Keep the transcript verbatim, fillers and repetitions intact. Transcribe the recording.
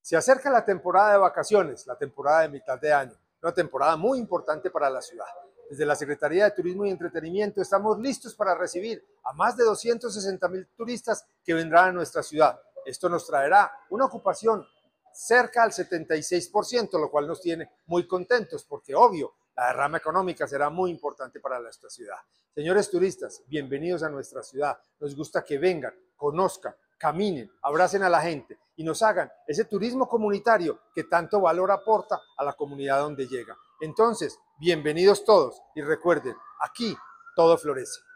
Se acerca la temporada de vacaciones, la temporada de mitad de año, una temporada muy importante para la ciudad. Desde la Secretaría de Turismo y Entretenimiento estamos listos para recibir a más de doscientos sesenta mil turistas que vendrán a nuestra ciudad. Esto nos traerá una ocupación cerca al setenta y seis por ciento, lo cual nos tiene muy contentos porque, obvio, la derrama económica será muy importante para nuestra ciudad. Señores turistas, bienvenidos a nuestra ciudad. Nos gusta que vengan, conozcan, caminen, abracen a la gente y nos hagan ese turismo comunitario que tanto valor aporta a la comunidad donde llega. Entonces, bienvenidos todos y recuerden, aquí todo florece.